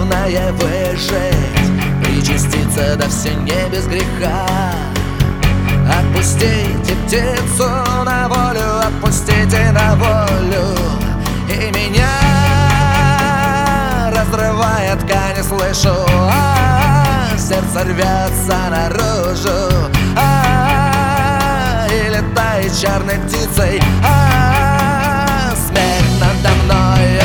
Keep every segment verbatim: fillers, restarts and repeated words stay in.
главное выжить, причаститься, да все не без греха. Отпустите птицу на волю, отпустите на волю. И меня разрывает ткань, слышу, а -а -а, сердце рвется наружу, а -а -а, и летает черной птицей, а -а -а, смерть надо мною.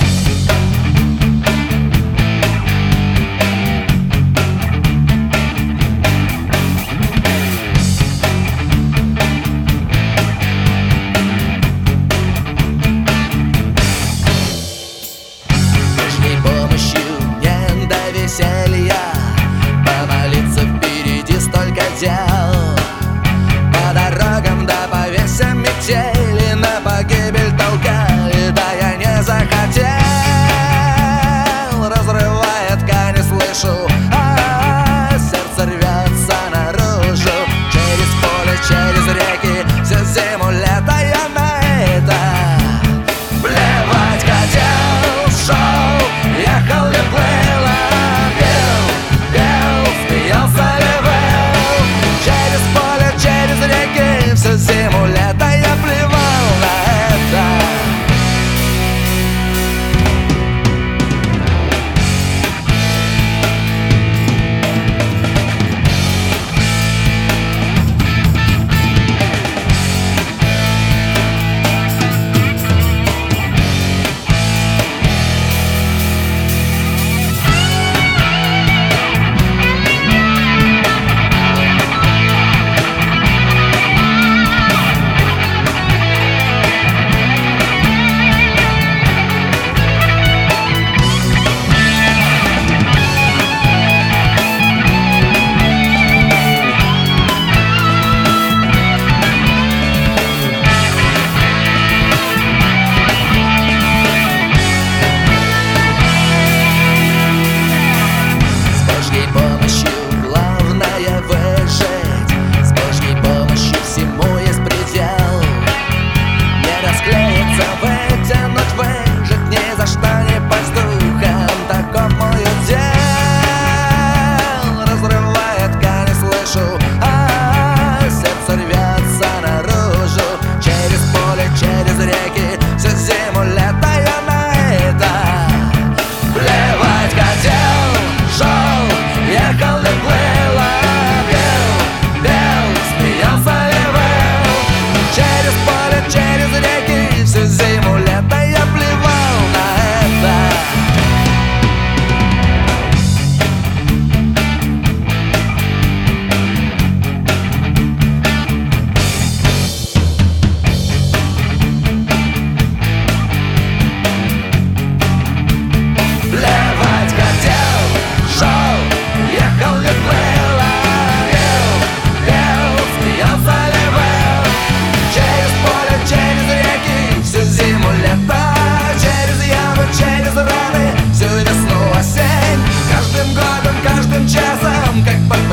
Помолиться впереди столько дел, по дорогам да по весям метели, на погибель толкали, да я не захотел. Разрывая ткани, слышу, а -а -а, сердце рвется наружу. Через поле, через реки, всю зиму, лето я на это плевать хотел. Шел, ехал ли, плыл, всю зиму, лето я плевал на это. Каждым годом, каждым часом, как по